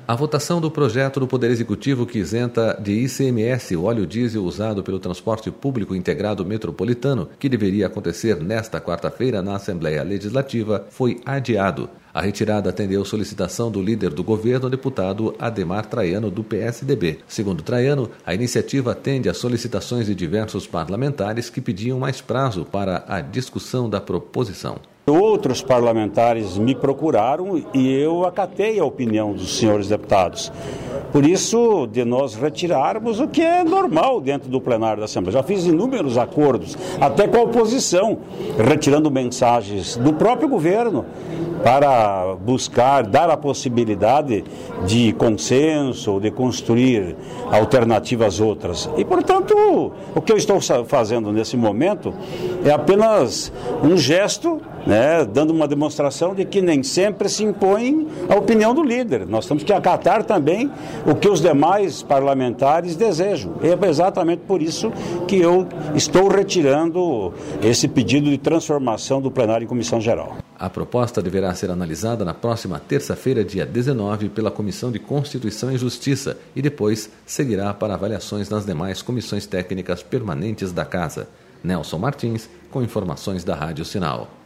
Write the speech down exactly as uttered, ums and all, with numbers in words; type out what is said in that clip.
A votação do projeto do Poder Executivo que isenta de I C M S o óleo diesel usado pelo transporte público integrado metropolitano, que deveria acontecer nesta quarta-feira na Assembleia Legislativa, foi adiado. A retirada atendeu solicitação do líder do governo, deputado Ademar Traiano, do P S D B. Segundo Traiano, a iniciativa atende às solicitações de diversos parlamentares que pediam mais prazo para a discussão da proposição. Outros parlamentares me procuraram e eu acatei a opinião dos senhores deputados. Por isso, de nós retirarmos o que é normal dentro do plenário da Assembleia. Já fiz inúmeros acordos, até com a oposição, retirando mensagens do próprio governo para buscar, dar a possibilidade de consenso, de construir alternativas outras. E, portanto, o que eu estou fazendo nesse momento é apenas um gesto, né, dando uma demonstração de que nem sempre se impõe a opinião do líder. Nós temos que acatar também o que os demais parlamentares desejam. É exatamente por isso que eu estou retirando esse pedido de transformação do plenário em comissão geral. A proposta deverá ser analisada na próxima terça-feira, dia dezenove, pela Comissão de Constituição e Justiça e depois seguirá para avaliações nas demais comissões técnicas permanentes da Casa. Nelson Martins, com informações da Rádio Sinal.